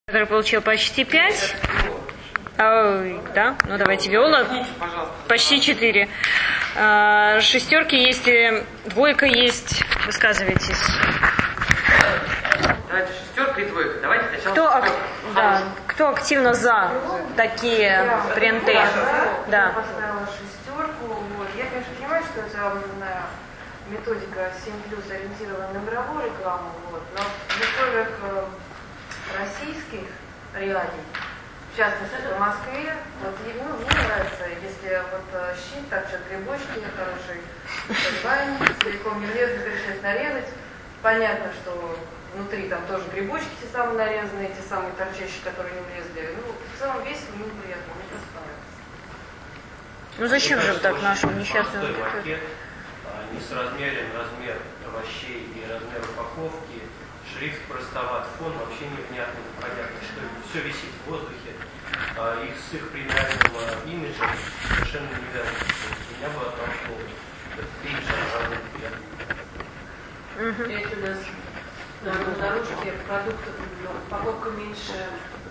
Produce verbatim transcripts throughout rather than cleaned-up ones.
который получил почти пять. А, да, ну давайте виола. Почти четыре. А, шестерки есть, двойка есть. Высказывайтесь. Давайте шестерка и двойка. Давайте сначала. Кто, ак... да, кто активно за такие Я принты? Да. Я поставила шестерку. Вот. Я, конечно, понимаю, что это методика семь плюс ориентирована на мировую рекламу, вот, но в условиях э, российских реалий, в частности в Москве, вот, ну, мне нравится, если вот э, щит, так что грибочки, хороший дизайн, целиком не влезли, решать нарезать. Понятно, что внутри там тоже грибочки те самые нарезанные, те самые торчащие, которые не влезли. Ну, в целом весело, мне приятно, мне просто нравится. Ну зачем же так нашему несчастному? Несоразмерен размер овощей и размер упаковки, шрифт простоват, фон вообще непонятно, непонятно, что все висит в воздухе, а их с их премиальным имиджем совершенно не вяжется. Меня бы оттолкнул этот имидж разный приятный. Если у нас на наружке продуктов упаковка меньше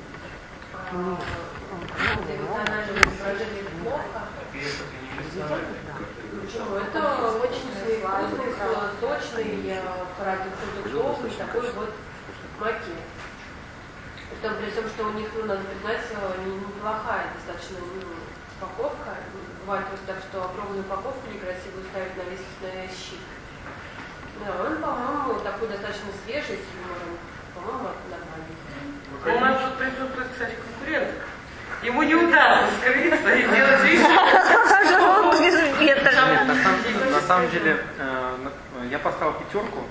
эмоционального изображения плохо. Почему? Это очень вкусный, сочный продукт, продуктовый, такой вот макет. Притом, при том, что у них, ну, надо признать, неплохая достаточно упаковка. Бывает просто так, что огромную упаковку некрасивую ставить на весь на щит. Да, он, по-моему, такой достаточно свежий, с юмором. По-моему, нормальный. У нас тут присутствует, кстати, конкурент. Ему не удастся скрыться и сделать вид. На самом деле, я поставил пятерку,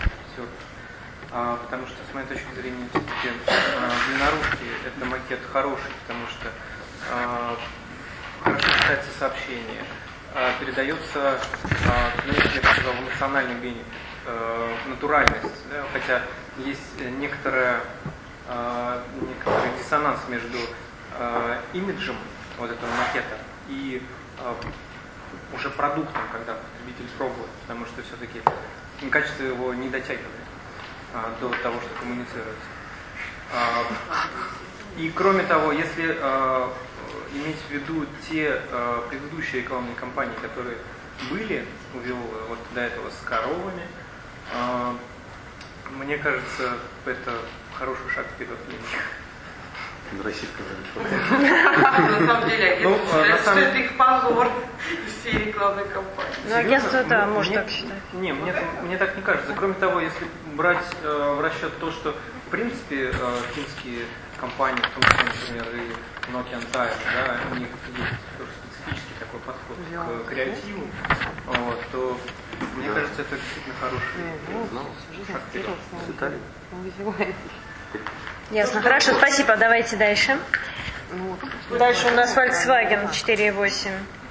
потому что, с моей точки зрения, для наружки это макет хороший, потому что хорошо читается сообщение, передается, ну, я бы сказал, эмоциональный бенефит, натуральность, да, хотя есть некоторая, некоторый диссонанс между имиджем вот этого макета и уже продуктом, когда потребитель пробует, потому что все-таки качество его не дотягивает а, до того, что коммуницируется. А, и кроме того, если а, иметь в виду те а, предыдущие рекламные кампании, которые были у Виолы вот до этого с коровами, а, мне кажется, это хороший шаг вперед для них. Российская На самом деле, я считаю, что это их позор из всей рекламной кампании. Ну, агентство, да, может так считать. Не, мне, мне так не кажется. Кроме того, если брать э, в расчет то, что в принципе э, финские компании, в том числе, например, и Nokian Tyre, да, у них есть тоже специфический такой подход к креативу, вот, то мне кажется, это действительно хороший шаг вперед. Ясно. Хорошо, спасибо. Давайте дальше. Дальше у нас Volkswagen четыре восемь.